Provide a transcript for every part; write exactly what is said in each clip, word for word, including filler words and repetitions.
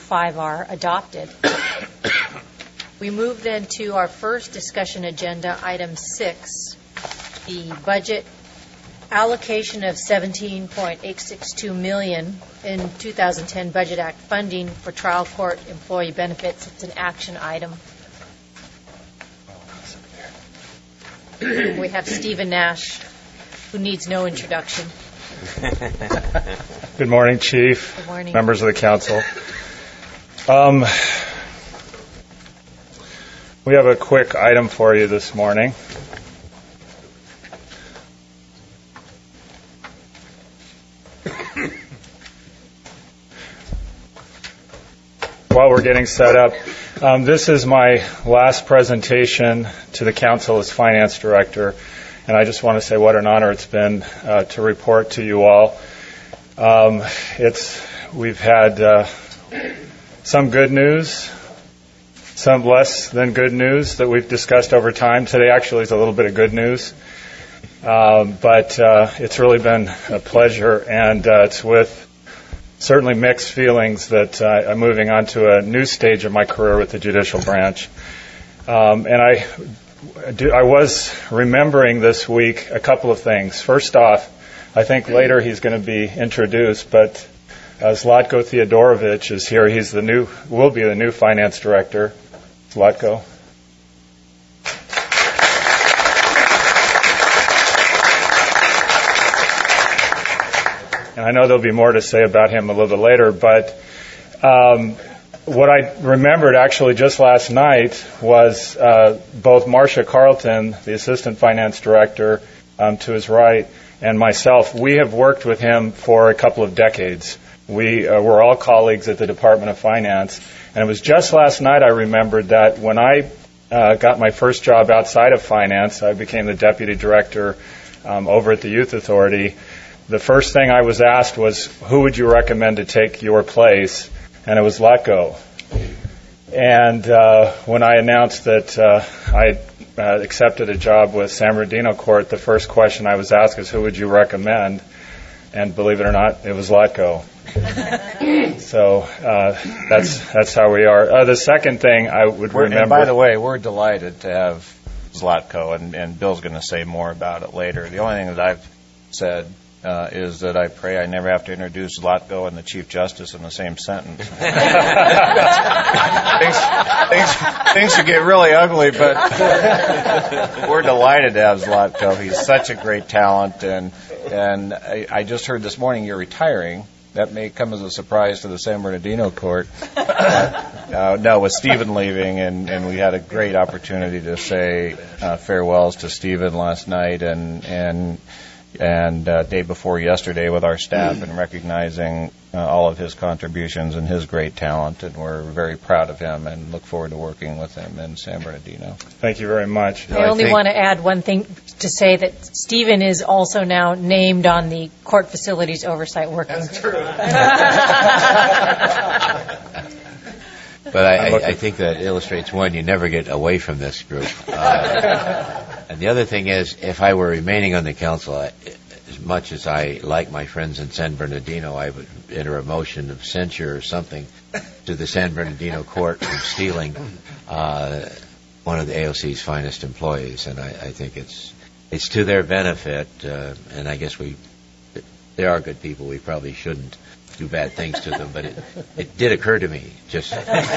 five are adopted. We move then to our first discussion agenda, item six, the budget allocation of seventeen point eight six two million dollars in two thousand ten Budget Act funding for trial court employee benefits. It's an action item. We have Stephen Nash, who needs no introduction. Good morning, Chief. Good morning. Members of the council. Um, we have a quick item for you this morning. While we're getting set up, um, this is my last presentation to the council as finance director, and I just want to say what an honor it's been uh, to report to you all. Um, it's we've had uh, some good news, some less than good news that we've discussed over time. Today actually is a little bit of good news, um, but uh, it's really been a pleasure, and uh, it's with certainly mixed feelings that uh, I'm moving on to a new stage of my career with the judicial branch. Um, and I, do, I was remembering this week a couple of things. First off, I think later he's going to be introduced, but uh, Zlatko Theodorovich is here. He's the new, will be the new finance director. Zlatko. And I know there'll be more to say about him a little bit later, but um, what I remembered actually just last night was uh, both Marcia Carlton, the assistant finance director, um, to his right, and myself. We have worked with him for a couple of decades. We uh, were all colleagues at the Department of Finance, and it was just last night I remembered that when I uh, got my first job outside of finance, I became the deputy director um, over at the Youth Authority. The first thing I was asked was, who would you recommend to take your place? And it was Zlatko. And uh, when I announced that uh, I uh, accepted a job with San Bernardino Court, the first question I was asked is, who would you recommend? And believe it or not, it was Zlatko. So uh, that's that's how we are. Uh, the second thing I would we're, remember... And by the way, we're delighted to have Zlatko, and, and Bill's going to say more about it later. The only thing that I've said Uh, is that I pray I never have to introduce Zlatko and the Chief Justice in the same sentence. things, things, things could get really ugly, but we're delighted to have Zlatko. He's such a great talent, and and I, I just heard this morning you're retiring. That may come as a surprise to the San Bernardino Court. Uh, no, with Stephen leaving, and, and we had a great opportunity to say uh, farewells to Stephen last night, and and. and uh, day before yesterday with our staff, and recognizing uh, all of his contributions and his great talent, and we're very proud of him and look forward to working with him in San Bernardino. Thank you very much. I only I want to add one thing to say that Stephen is also now named on the Court Facilities Oversight Working Group. That's true. But I, I, I think that illustrates, one, you never get away from this group. Uh, and the other thing is, if I were remaining on the council, I, as much as I like my friends in San Bernardino, I would enter a motion of censure or something to the San Bernardino court for stealing uh, one of the A O C's finest employees. And I, I think it's it's to their benefit, uh, and I guess we they are good people. We probably shouldn't do bad things to them, but it, it did occur to me. Just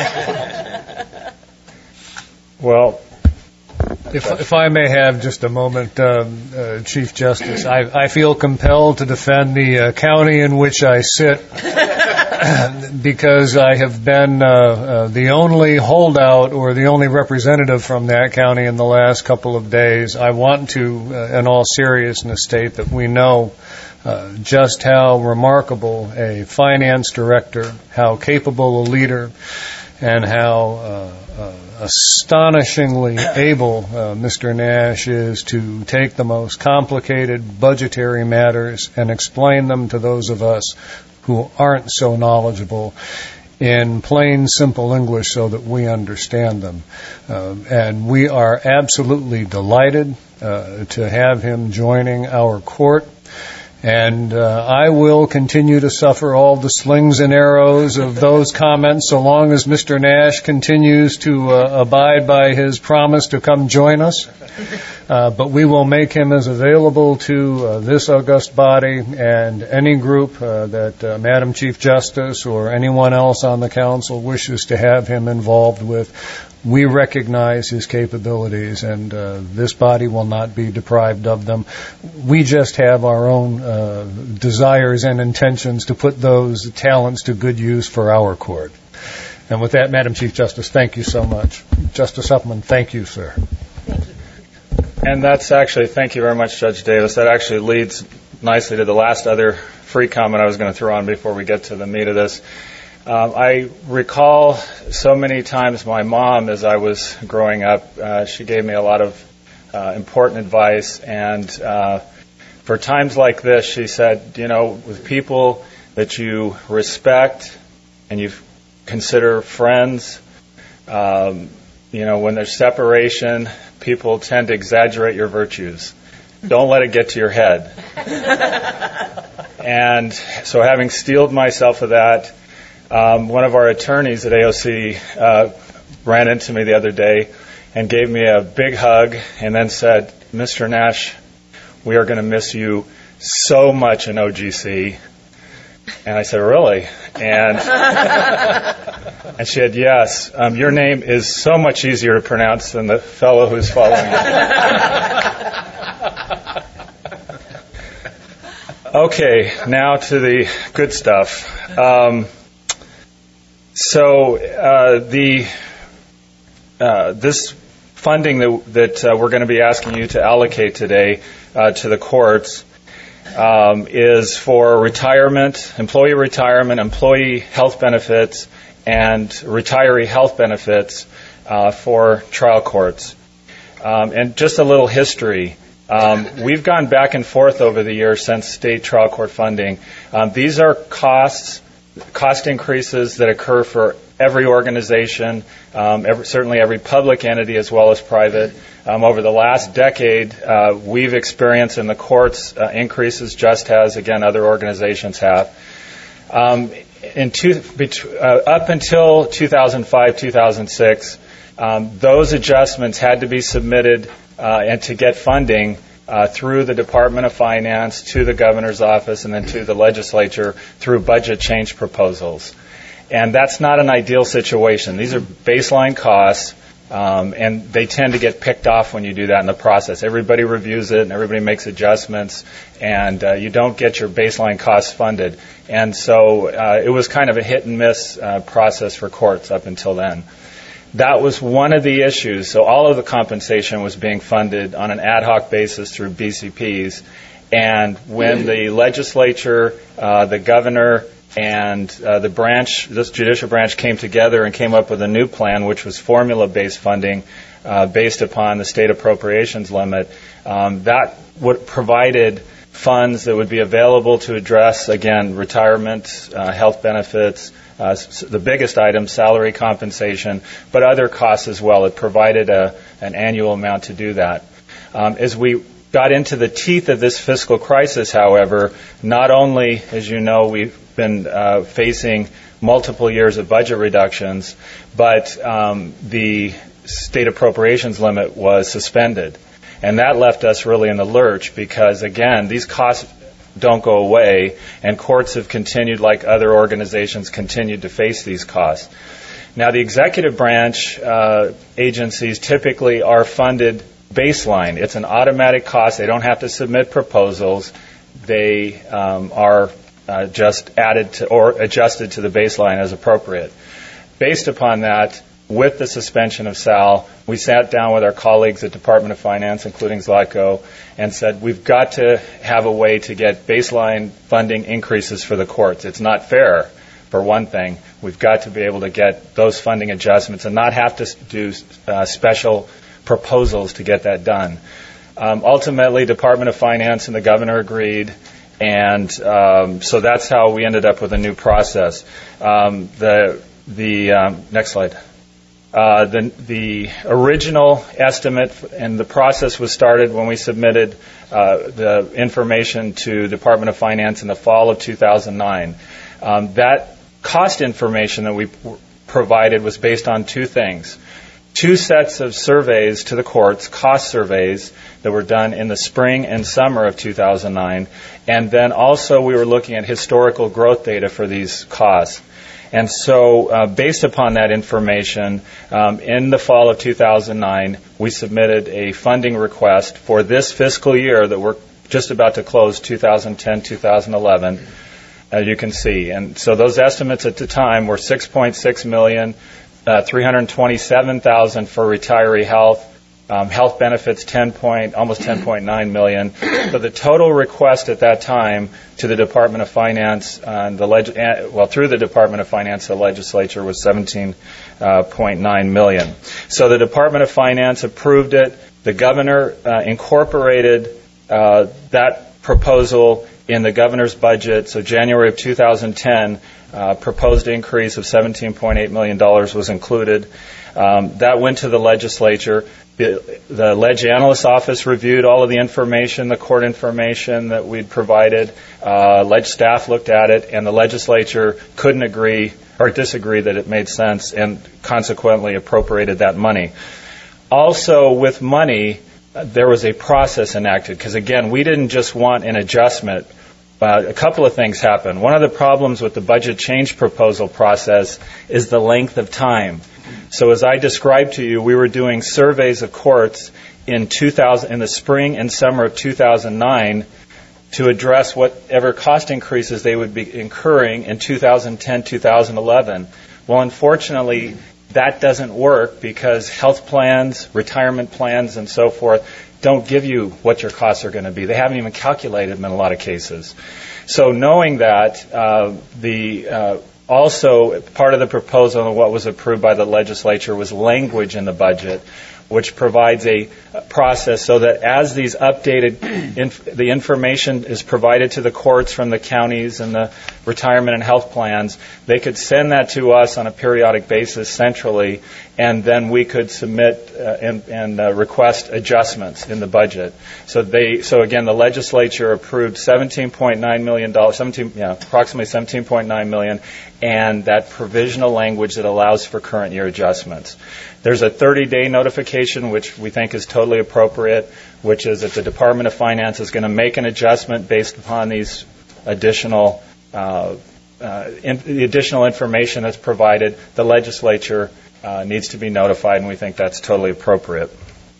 well, if if I may have just a moment, um, uh, Chief Justice, I, I feel compelled to defend the uh, county in which I sit because I have been uh, uh, the only holdout or the only representative from that county in the last couple of days. I want to, uh, in all seriousness, state that we know Uh, just how remarkable a finance director, how capable a leader, and how uh, uh, astonishingly able uh, Mister Nash is to take the most complicated budgetary matters and explain them to those of us who aren't so knowledgeable in plain, simple English so that we understand them. Uh, and we are absolutely delighted uh, to have him joining our court. And uh, I will continue to suffer all the slings and arrows of those comments so long as Mister Nash continues to uh, abide by his promise to come join us. Uh, but we will make him as available to uh, this august body and any group uh, that uh, Madam Chief Justice or anyone else on the council wishes to have him involved with. We recognize his capabilities, and uh, this body will not be deprived of them. We just have our own uh, desires and intentions to put those talents to good use for our court. And with that, Madam Chief Justice, thank you so much. Justice Huffman, thank you, sir. Thank you. And that's actually, thank you very much, Judge Davis. That actually leads nicely to the last other free comment I was going to throw on before we get to the meat of this. Um, I recall so many times my mom, as I was growing up, uh, she gave me a lot of uh, important advice. And uh, for times like this, she said, you know, with people that you respect and you consider friends, um, you know, when there's separation, people tend to exaggerate your virtues. Don't let it get to your head. And so having steeled myself of that, Um, one of our attorneys at A O C uh, ran into me the other day and gave me a big hug and then said, Mister Nash, we are going to miss you so much in O G C. And I said, really? And and she said, yes, um, your name is so much easier to pronounce than the fellow who's following you. Okay, now to the good stuff. Um, So uh, the uh, this funding that, that uh, we're going to be asking you to allocate today uh, to the courts um, is for retirement, employee retirement, employee health benefits, and retiree health benefits uh, for trial courts. Um, and just a little history. Um, we've gone back and forth over the years since state trial court funding. Um, these are costs. Cost increases that occur for every organization, um, every, certainly every public entity as well as private. Um, over the last decade, uh, we've experienced in the courts uh, increases just as, again, other organizations have. Um, in two, bet- uh, up until two thousand five, two thousand six, um, those adjustments had to be submitted uh, and to get funding Uh, through the Department of Finance, to the governor's office, and then to the legislature through budget change proposals. And that's not an ideal situation. These are baseline costs, um, and they tend to get picked off when you do that in the process. Everybody reviews it, and everybody makes adjustments, and uh, you don't get your baseline costs funded. And so uh, it was kind of a hit and miss uh, process for courts up until then. That was one of the issues. So all of the compensation was being funded on an ad hoc basis through B C Ps. And when the legislature, uh, the governor, and uh, the branch, this judicial branch came together and came up with a new plan, which was formula-based funding uh, based upon the state appropriations limit, um, that would provided funds that would be available to address, again, retirement, uh, health benefits, Uh, the biggest item, salary compensation, but other costs as well. It provided a, an annual amount to do that. Um, as we got into the teeth of this fiscal crisis, however, not only, as you know, we've been uh, facing multiple years of budget reductions, but um, the state appropriations limit was suspended. And that left us really in the lurch because, again, these costs don't go away, and courts have continued, like other organizations, continued to face these costs. Now, the executive branch uh, agencies typically are funded baseline. It's an automatic cost. They don't have to submit proposals. They um, are uh, just added to or adjusted to the baseline as appropriate. Based upon that, with the suspension of S A L, we sat down with our colleagues at Department of Finance, including Zlatko, and said we've got to have a way to get baseline funding increases for the courts. It's not fair, for one thing. We've got to be able to get those funding adjustments and not have to do uh, special proposals to get that done. Um, ultimately, Department of Finance and the governor agreed, and um, so that's how we ended up with a new process. Um, the the um, next slide. Uh, the, the original estimate, and the process was started when we submitted uh, the information to the Department of Finance in the fall of two thousand nine. Um, that cost information that we provided was based on two things. Two sets of surveys to the courts, cost surveys that were done in the spring and summer of two thousand nine, and then also we were looking at historical growth data for these costs. And so, uh, based upon that information, um, in the fall of two thousand nine, we submitted a funding request for this fiscal year that we're just about to close, two thousand ten, two thousand eleven, as you can see. And so those estimates at the time were six point six million dollars, uh, three hundred twenty-seven thousand dollars for retiree health, um, health benefits ten point, almost ten point nine million dollars. So the total request at that time to the Department of Finance, uh, and the leg- well, through the Department of Finance, the legislature was seventeen point nine million dollars. So the Department of Finance approved it. The governor uh, incorporated uh, that proposal in the governor's budget. So January of two thousand ten, uh, proposed increase of seventeen point eight million dollars was included. Um, that went to the legislature. The, the Leg Analyst's Office reviewed all of the information, the court information that we'd provided. Uh, Leg staff looked at it, and the legislature couldn't agree or disagree that it made sense and consequently appropriated that money. Also, with money, uh, there was a process enacted because, again, we didn't just want an adjustment. Uh, a couple of things happened. One of the problems with the budget change proposal process is the length of time. So as I described to you, we were doing surveys of courts in two thousand, in the spring and summer of two thousand nine to address whatever cost increases they would be incurring in two thousand ten, two thousand eleven. Well, unfortunately, that doesn't work because health plans, retirement plans, and so forth don't give you what your costs are going to be. They haven't even calculated them in a lot of cases. So knowing that, uh, the uh, also part of the proposal and what was approved by the legislature was language in the budget, which provides a process so that as these updated, inf- the information is provided to the courts from the counties and the retirement and health plans, they could send that to us on a periodic basis centrally, and then we could submit uh, and, and uh, request adjustments in the budget. So they, so again, the legislature approved seventeen point nine million dollars, seventeen, yeah, approximately seventeen point nine million dollars, and that provisional language that allows for current year adjustments. There's a thirty-day notification, which we think is totally appropriate, which is that the Department of Finance is going to make an adjustment based upon these additional uh, uh, in, the additional information that's provided. The legislature uh, needs to be notified, and we think that's totally appropriate.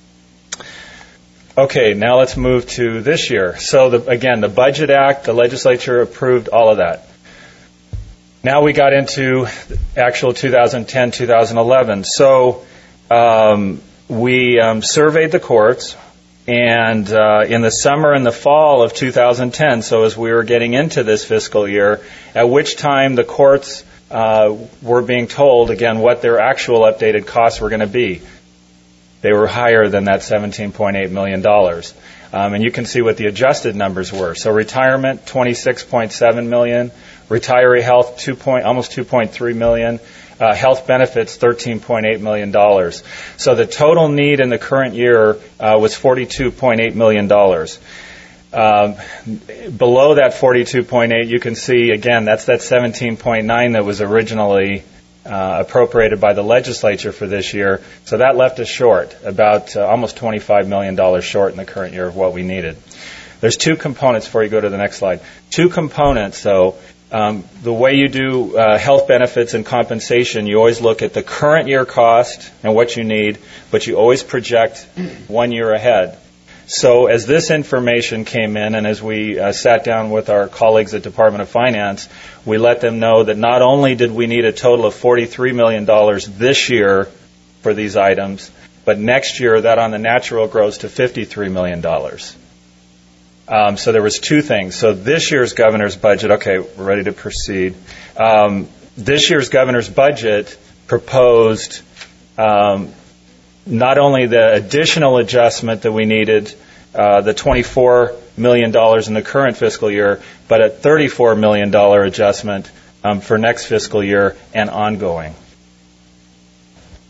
Okay, now let's move to this year. So the, again, the Budget Act, the legislature approved all of that. Now we got into actual two thousand ten, two thousand eleven. So um, we um, surveyed the courts, and uh, in the summer and the fall of two thousand ten, so as we were getting into this fiscal year, at which time the courts uh, were being told, again, what their actual updated costs were going to be. They were higher than that seventeen point eight million dollars. Um, and you can see what the adjusted numbers were. So retirement, twenty-six point seven million dollars. Retiree health, two point, almost two point three million dollars. Uh, health benefits, thirteen point eight million dollars. So the total need in the current year uh, was forty-two point eight million dollars. Um, below that forty-two point eight, you can see, again, that's that seventeen point nine that was originally uh, appropriated by the legislature for this year. So that left us short, about uh, almost twenty-five million dollars short in the current year of what we needed. There's two components before you go to the next slide. Two components, though. Um, the way you do uh, health benefits and compensation, you always look at the current year cost and what you need, but you always project one year ahead. So as this information came in, and as we uh, sat down with our colleagues at Department of Finance, we let them know that not only did we need a total of forty-three million dollars this year for these items, but next year that on the natural grows to fifty-three million dollars. Um, so there was two things. So this year's governor's budget, okay, we're ready to proceed. Um, this year's governor's budget proposed um, not only the additional adjustment that we needed, uh, the twenty-four million dollars in the current fiscal year, but a thirty-four million dollars adjustment um, for next fiscal year and ongoing.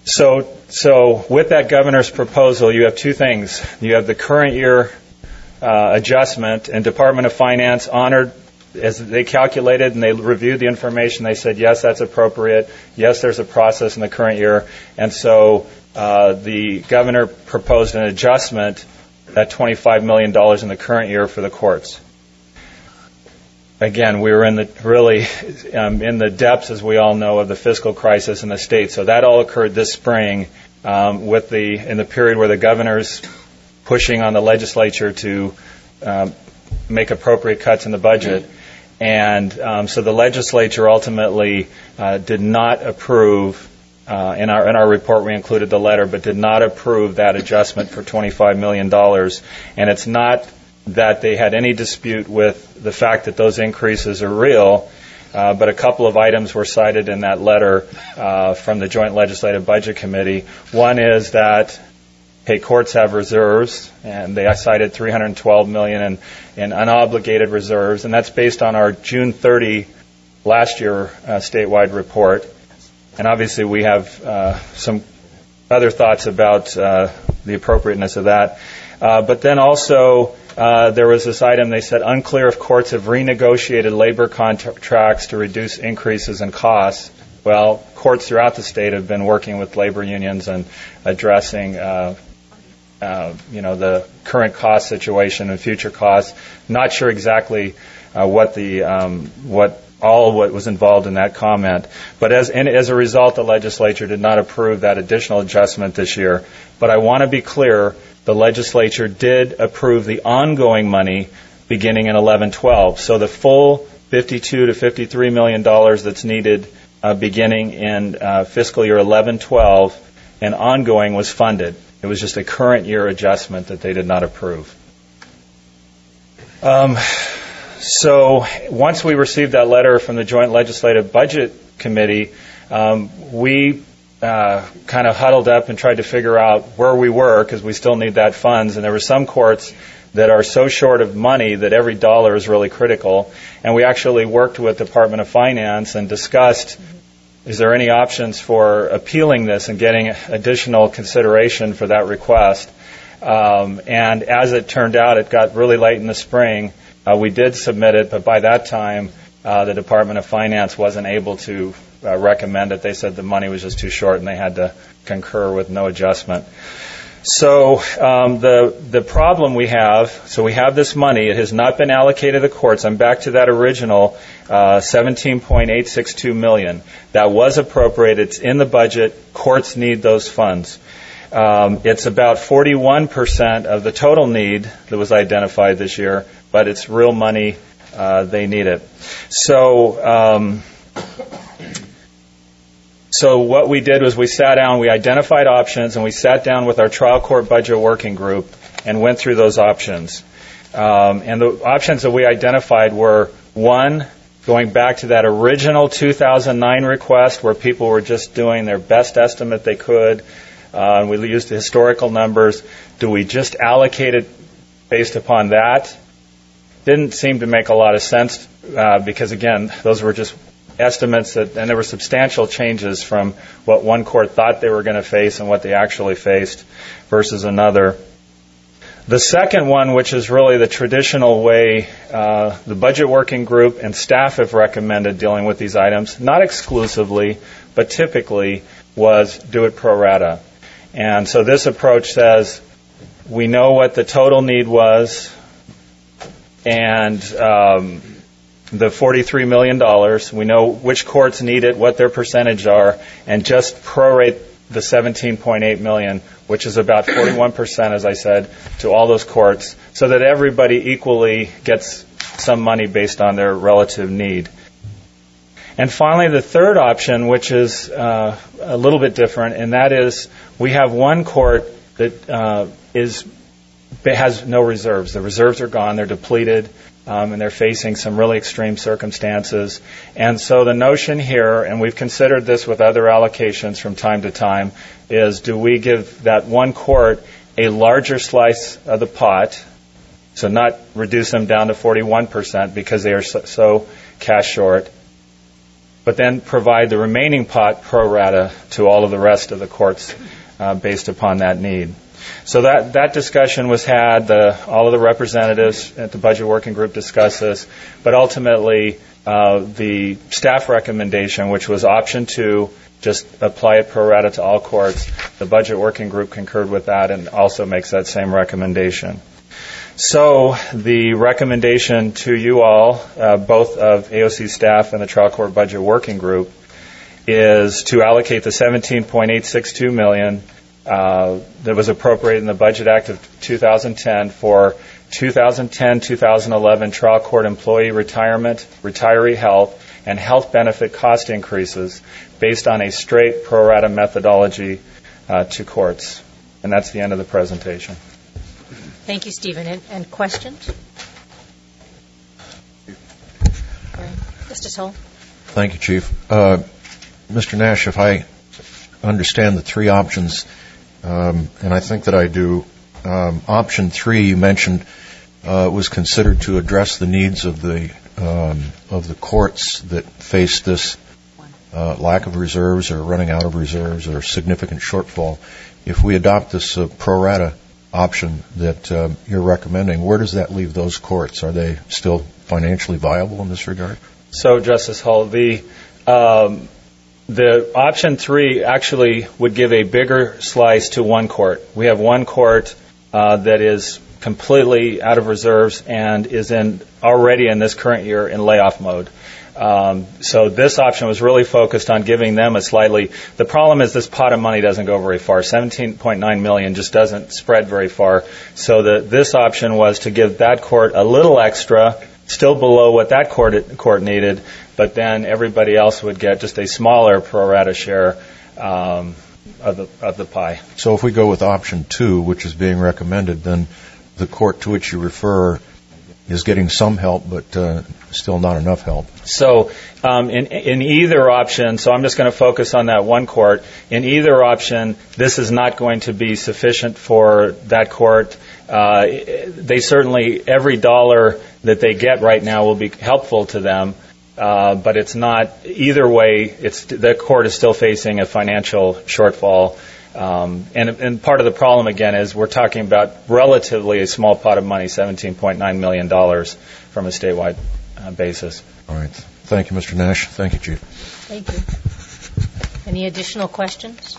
So, so with that governor's proposal, you have two things. You have the current year uh, adjustment, and Department of Finance honored, as they calculated and they reviewed the information, they said, yes, that's appropriate. Yes, there's a process in the current year. And so uh, the governor proposed an adjustment at twenty-five million dollars in the current year for the courts. Again, we were in the really um, in the depths, as we all know, of the fiscal crisis in the state. So that all occurred this spring, um, with the in the period where the governor's pushing on the legislature to um, make appropriate cuts in the budget, and um, so the legislature ultimately uh, did not approve. Uh, in our in our report, we included the letter, but did not approve that adjustment for twenty-five million dollars. And it's not that they had any dispute with the fact that those increases are real, uh, but a couple of items were cited in that letter uh, from the Joint Legislative Budget Committee. One is that, hey, courts have reserves, and they cited three hundred twelve million dollars in, in unobligated reserves, and that's based on our June thirtieth last year uh, statewide report. And obviously we have uh, some other thoughts about uh, the appropriateness of that. Uh, but then also uh, there was this item, they said, unclear if courts have renegotiated labor contracts to reduce increases in costs. Well, courts throughout the state have been working with labor unions and addressing uh, uh, you know, the current cost situation and future costs. Not sure exactly uh, what the um, what all what was involved in that comment. But as and as a result, the legislature did not approve that additional adjustment this year. But I want to be clear, the legislature did approve the ongoing money beginning in eleven twelve. So the full fifty-two to fifty-three million dollars that's needed uh, beginning in uh, fiscal year eleven twelve and ongoing was funded. It was just a current year adjustment that they did not approve. Um, So once we received that letter from the Joint Legislative Budget Committee, um, we uh, kind of huddled up and tried to figure out where we were, because we still need that funds. And there were some courts that are so short of money that every dollar is really critical. And we actually worked with the Department of Finance and discussed, is there any options for appealing this and getting additional consideration for that request? Um, and as it turned out, it got really late in the spring. Uh, we did submit it, but by that time, uh, the Department of Finance wasn't able to uh, recommend it. They said the money was just too short, and they had to concur with no adjustment. So um, the the problem we have, so we have this money. It has not been allocated to the courts. I'm back to that original uh, seventeen point eight six two million dollars. That was appropriated. It's in the budget. Courts need those funds. Um, it's about forty-one percent of the total need that was identified this year, but it's real money. Uh, they need it. So, um, so what we did was we sat down, we identified options, and we sat down with our trial court budget working group and went through those options. Um, and the options that we identified were, one, going back to that original two thousand nine request where people were just doing their best estimate they could. Uh, and we used the historical numbers. Do we just allocate it based upon that? Didn't seem to make a lot of sense uh, because, again, those were just estimates, that, and there were substantial changes from what one court thought they were going to face and what they actually faced versus another. The second one, which is really the traditional way uh, the budget working group and staff have recommended dealing with these items, not exclusively, but typically, was do it pro rata. And so this approach says we know what the total need was, and um, the forty-three million dollars. We know which courts need it, what their percentage are, and just prorate the seventeen point eight million dollars, which is about forty-one percent, as I said, to all those courts, so that everybody equally gets some money based on their relative need. And finally, the third option, which is uh, a little bit different, and that is we have one court that uh, is has no reserves. The reserves are gone. They're depleted, um, and they're facing some really extreme circumstances. And so the notion here, and we've considered this with other allocations from time to time, is do we give that one court a larger slice of the pot, so not reduce them down to forty-one percent because they are so, so cash short, but then provide the remaining pot pro rata to all of the rest of the courts uh, based upon that need. So that, that discussion was had. The, all of the representatives at the Budget Working Group discussed this, but ultimately uh, the staff recommendation, which was option two, just apply it pro rata to all courts, the Budget Working Group concurred with that and also makes that same recommendation. So the recommendation to you all, uh, both of A O C staff and the Trial Court Budget Working Group, is to allocate the seventeen point eight six two million dollars uh, that was appropriated in the Budget Act of two thousand ten for two thousand ten to two thousand eleven trial court employee retirement, retiree health, and health benefit cost increases based on a straight pro rata methodology uh, to courts. And that's the end of the presentation. Thank you, Stephen. And, and questions? Mister Hull. Thank you, Chief. Uh, Mister Nash, if I understand the three options, um, and I think that I do, um, option three you mentioned uh, was considered to address the needs of the um, of the courts that face this uh, lack of reserves or running out of reserves or significant shortfall. If we adopt this uh, pro rata option that uh, you're recommending, where does that leave those courts? Are they still financially viable in this regard? So, Justice Hull, the um, the option three actually would give a bigger slice to one court. We have one court uh, that is completely out of reserves and is in already in this current year in layoff mode. Um, so this option was really focused on giving them a slightly. The problem is this pot of money doesn't go very far. seventeen point nine million dollars just doesn't spread very far. So the, this option was to give that court a little extra, still below what that court court needed, but then everybody else would get just a smaller pro rata share um, of the of the pie. So if we go with option two, which is being recommended, then the court to which you refer is getting some help, but uh, still not enough help. So um, in, in either option, so I'm just going to focus on that one court. In either option, this is not going to be sufficient for that court. Uh, they certainly, every dollar that they get right now will be helpful to them, uh, but it's not, either way, it's the court is still facing a financial shortfall. Um, and, and part of the problem, again, is we're talking about relatively a small pot of money, seventeen point nine million dollars from a statewide uh, basis. All right. Thank you, Mister Nash. Thank you, Chief. Thank you. Any additional questions?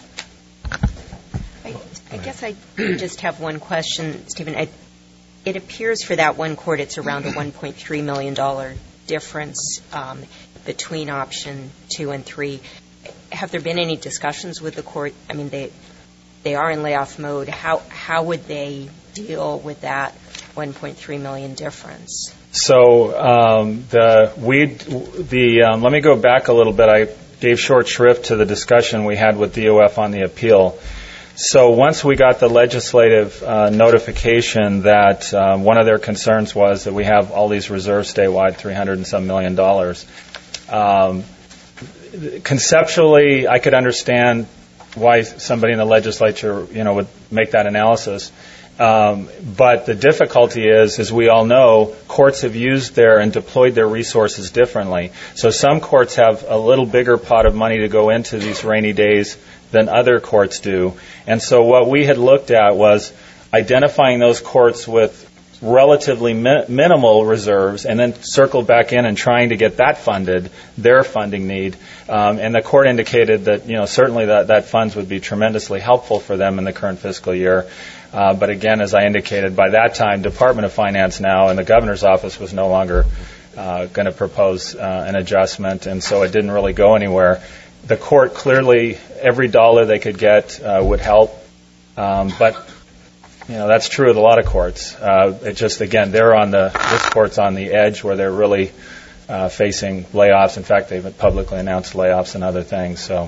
I, I guess I just have one question, Stephen. I, it appears for that one court it's around a one point three million dollars difference um, between option two and three. Have there been any discussions with the court? I mean, they they are in layoff mode. How how would they deal with that one point three million difference? So um, the we the um, let me go back a little bit. I gave short shrift to the discussion we had with D O F on the appeal. So once we got the legislative uh, notification that um, one of their concerns was that we have all these reserves statewide, three hundred and some million dollars. Um, Conceptually, I could understand why somebody in the legislature, you know, would make that analysis. Um, but the difficulty is, as we all know, courts have used their and deployed their resources differently. So some courts have a little bigger pot of money to go into these rainy days than other courts do. And so what we had looked at was identifying those courts with relatively mi- minimal reserves and then circle back in and trying to get that funded, their funding need. Um, and the court indicated that, you know, certainly that, that funds would be tremendously helpful for them in the current fiscal year. Uh, but again, as I indicated, by that time, Department of Finance now and the governor's office was no longer uh, going to propose uh, an adjustment, and so it didn't really go anywhere. The court clearly, every dollar they could get uh, would help, um, but you know, that's true of a lot of courts. Uh, it just, again, they're on the, this court's on the edge where they're really uh, facing layoffs. In fact, they've publicly announced layoffs and other things. So,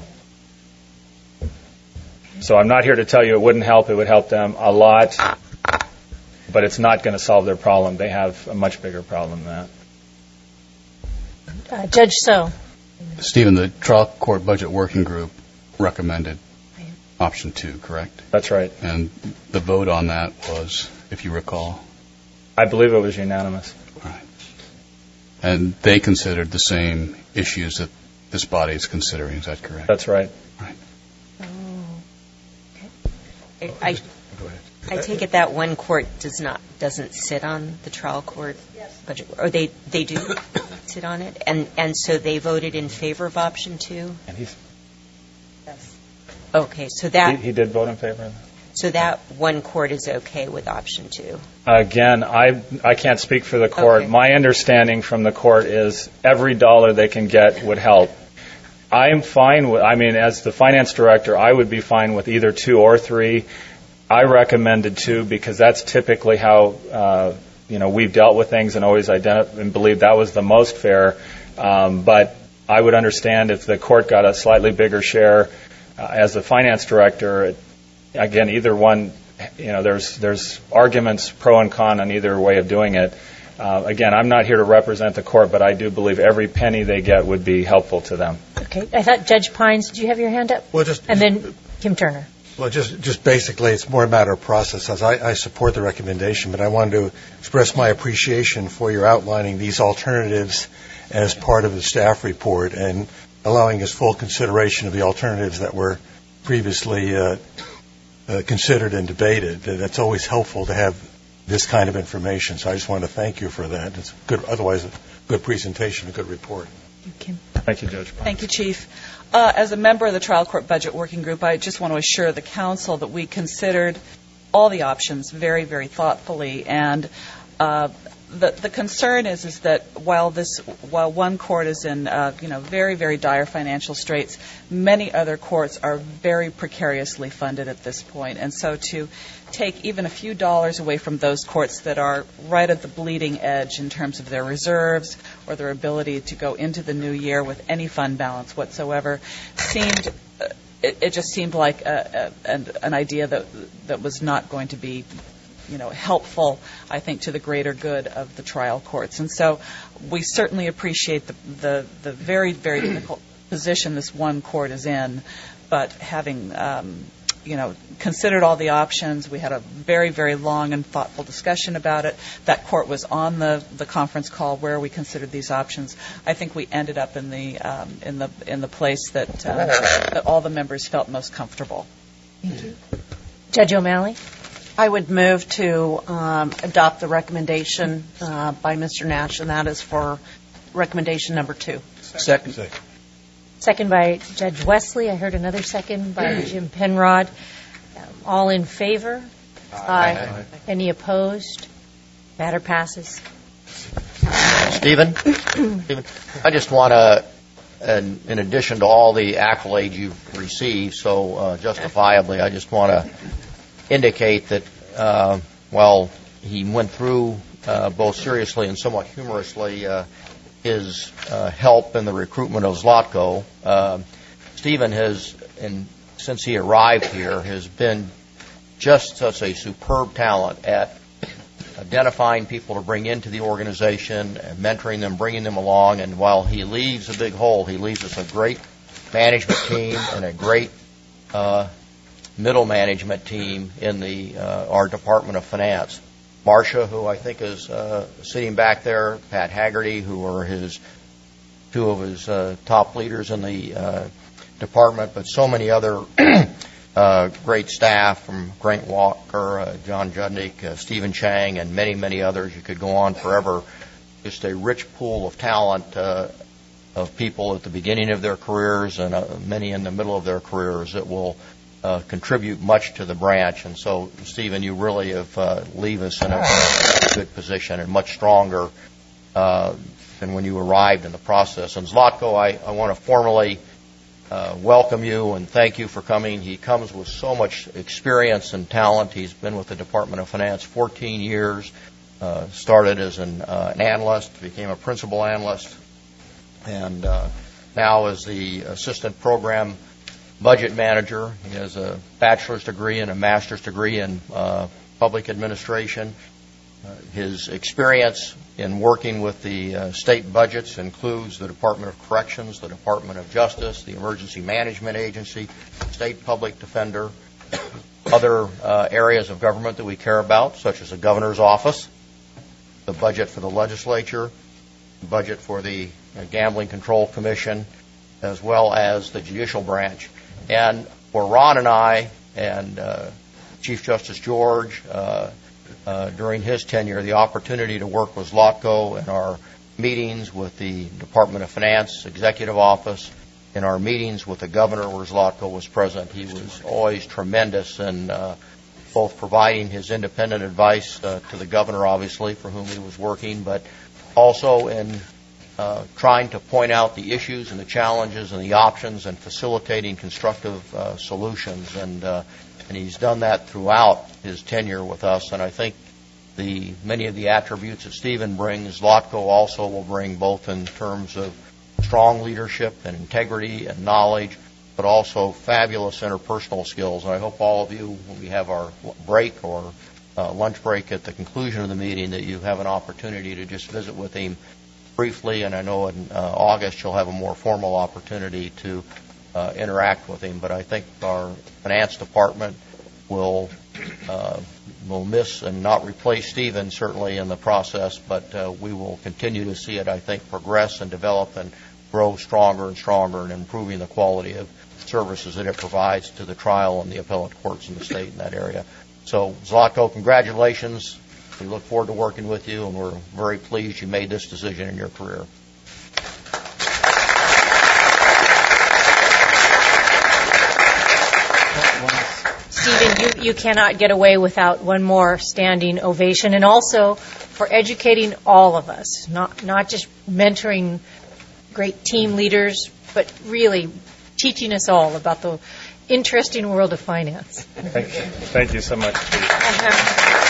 so I'm not here to tell you it wouldn't help. It would help them a lot, but it's not going to solve their problem. They have a much bigger problem than that. Uh, Judge So. Stephen, the Trial Court Budget Working Group recommended option two, correct? That's right. And the vote on that was, if you recall? I believe it was unanimous. Right. And they considered the same issues that this body is considering. Is that correct? That's right. Right. I, I take it that one court does not doesn't sit on the trial court budget, or they they do sit on it, and and so they voted in favor of option two. And he's Yes. Okay, so that he, he did vote in favor of that. So that one court is okay with option two. Again, I I can't speak for the court. Okay. My understanding from the court is every dollar they can get would help. I am fine with, I mean, as the finance director, I would be fine with either two or three. I recommended two because that's typically how, uh, you know, we've dealt with things and always identi- and believed that was the most fair. Um, but I would understand if the court got a slightly bigger share. Uh, as the finance director, it, again, either one, you know, there's there's arguments pro and con on either way of doing it. Uh, again, I'm not here to represent the court, but I do believe every penny they get would be helpful to them. Okay. I thought Judge Pines, did you have your hand up? Well, just and then Kim Turner. Well, just just basically, it's more a matter of process. As I, I support the recommendation, but I wanted to express my appreciation for your outlining these alternatives as part of the staff report and allowing us full consideration of the alternatives that were previously uh, uh, considered and debated. That's always helpful to have this kind of information. So I just wanted to thank you for that. It's good. Otherwise, a good presentation, a good report. Kim. Thank you, Judge. Thank you, Chief. Uh, as a member of the Trial Court Budget Working Group, I just want to assure the Council that we considered all the options very, very thoughtfully. And uh, the the concern is is that while this while one court is in uh, you know very, very dire financial straits, many other courts are very precariously funded at this point. And so to take even a few dollars away from those courts that are right at the bleeding edge in terms of their reserves or their ability to go into the new year with any fund balance whatsoever seemed uh, it, it just seemed like a, a, an, an idea that that was not going to be you know helpful, I think, to the greater good of the trial courts. And so we certainly appreciate the the, the very, very difficult position this one court is in, but having um, you know, considered all the options. We had a very, very long and thoughtful discussion about it. That court was on the, the conference call where we considered these options. I think we ended up in the um, in the in the place that uh, that all the members felt most comfortable. Thank you. Judge O'Malley? I would move to um, adopt the recommendation uh, by Mister Nash, and that is for recommendation number two. Second. Second by Judge Wesley. I heard another second by Jim Penrod. Um, all in favor? Aye. Aye. Any opposed? Matter passes. Stephen? Stephen, I just want to, in, in addition to all the accolades you've received so uh, justifiably, I just want to indicate that uh, while he went through uh, both seriously and somewhat humorously uh, his uh, help in the recruitment of Zlatko, uh, Stephen has, and since he arrived here, has been just such a superb talent at identifying people to bring into the organization, mentoring them, bringing them along. And while he leaves a big hole, he leaves us a great management team and a great uh, middle management team in the uh, our Department of Finance. Marcia, who I think is uh, sitting back there, Pat Haggerty, who are his two of his uh, top leaders in the uh, department, but so many other uh, great staff from Grant Walker, uh, John Judnick, uh, Stephen Chang, and many, many others. You could go on forever. Just a rich pool of talent uh, of people at the beginning of their careers and uh, many in the middle of their careers that will Uh, contribute much to the branch. And so, Stephen, you really have uh, leave us in a good position and much stronger uh, than when you arrived in the process. And Zlatko, I, I want to formally uh, welcome you and thank you for coming. He comes with so much experience and talent. He's been with the Department of Finance fourteen years, uh, started as an, uh, an analyst, became a principal analyst, and uh, now is the assistant program budget manager. He has a bachelor's degree and a master's degree in uh, public administration. Uh, his experience in working with the uh, state budgets includes the Department of Corrections, the Department of Justice, the Emergency Management Agency, State Public Defender, other uh, areas of government that we care about, such as the Governor's Office, the budget for the legislature, the budget for the uh, Gambling Control Commission, as well as the judicial branch. And for Ron and I and uh, Chief Justice George, uh, uh, during his tenure, the opportunity to work with Zlatko in our meetings with the Department of Finance Executive Office, in our meetings with the governor where Zlatko was present. He was always tremendous in uh, both providing his independent advice uh, to the governor, obviously, for whom he was working, but also in uh, trying to point out the issues and the challenges and the options and facilitating constructive uh, solutions. And, uh, and he's done that throughout his tenure with us. And I think the many of the attributes that Stephen brings, Zlatko also will bring, both in terms of strong leadership and integrity and knowledge, but also fabulous interpersonal skills. And I hope all of you, when we have our break or uh, lunch break at the conclusion of the meeting, that you have an opportunity to just visit with him briefly. And I know in uh, August you'll have a more formal opportunity to uh, interact with him. But I think our finance department will uh, will miss and not replace Stephen, certainly, in the process, but uh, we will continue to see it, I think, progress and develop and grow stronger and stronger in improving the quality of services that it provides to the trial and the appellate courts in the state in that area. So, Zlatko, congratulations. We look forward to working with you, and we're very pleased you made this decision in your career. Stephen, you, you cannot get away without one more standing ovation, and also for educating all of us, not not just mentoring great team leaders, but really teaching us all about the interesting world of finance. Thank you, Thank you so much, Steve.